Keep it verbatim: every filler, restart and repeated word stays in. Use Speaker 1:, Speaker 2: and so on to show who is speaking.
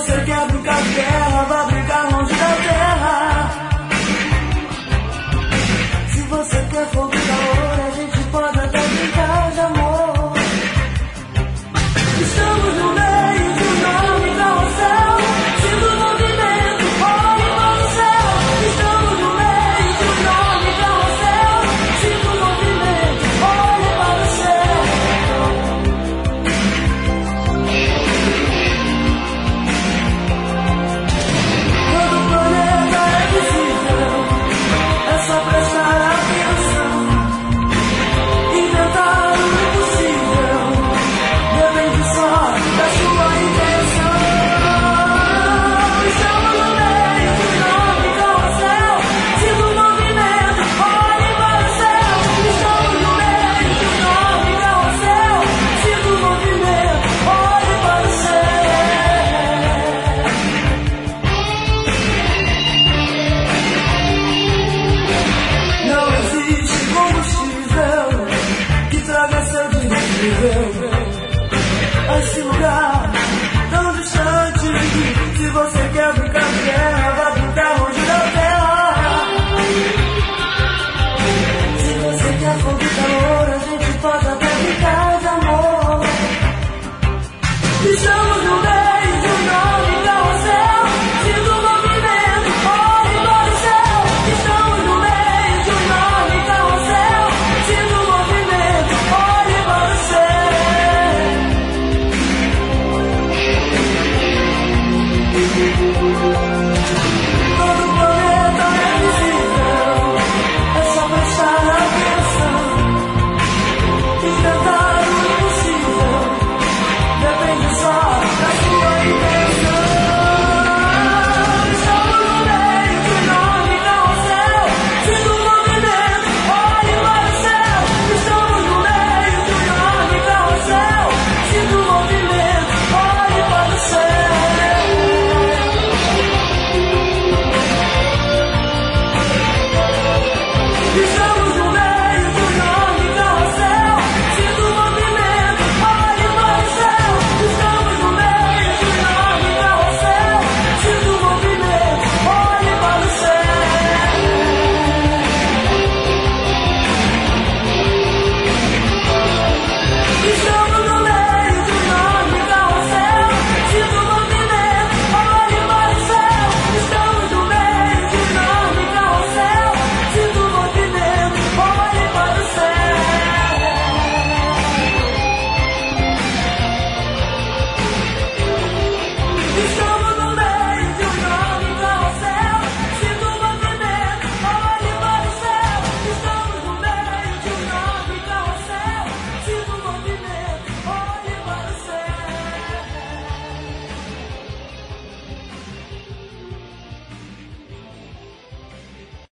Speaker 1: você quer brincar de guerra, vai brincar longe da terra. Se você quer fogo e calor, a gente pode até brincar de amor. Estamos no meio de um enorme carrossel, sinto o movimento, olhe para o céu. Estamos no meio de um enorme carrossel, sinto o movimento, olhe para o céu. Todo o planeta é visível, é só prestar atenção e tentar o impossível. Depende só da sua intenção. Estamos no meio de um enorme carrossel, sinto o movimento, olhe para o céu. Estamos no meio de um enorme carrossel, sinto o movimento, olhe para o céu. Não existe combustível que traga seu dirigível a esse lugar tão distante. Se você quer brincar de guerra, vai brincar longe da terra. Se você quer fogo e calor, a gente pode até brincar de amor. Estamos